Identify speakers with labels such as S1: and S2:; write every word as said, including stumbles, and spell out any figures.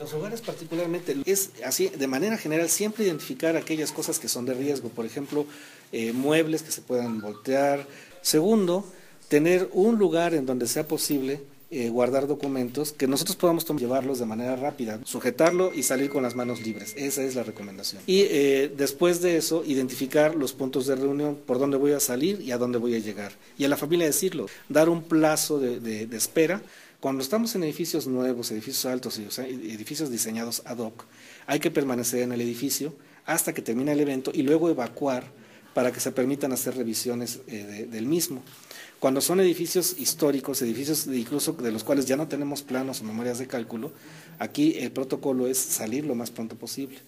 S1: los hogares particularmente es así, de manera general, siempre identificar aquellas cosas que son de riesgo, por ejemplo, eh, muebles que se puedan voltear. Segundo, tener un lugar en donde sea posible eh, guardar documentos que nosotros podamos llevarlos de manera rápida, sujetarlo y salir con las manos libres. Esa es la recomendación. Y eh, después de eso, identificar los puntos de reunión, por dónde voy a salir y a dónde voy a llegar. Y a la familia decirlo, dar un plazo de, de, de espera. Cuando estamos en edificios nuevos, edificios altos y o sea, edificios diseñados ad hoc, hay que permanecer en el edificio hasta que termine el evento y luego evacuar para que se permitan hacer revisiones eh, de, del mismo. Cuando son edificios históricos, edificios de, incluso de los cuales ya no tenemos planos o memorias de cálculo, aquí el protocolo es salir lo más pronto posible.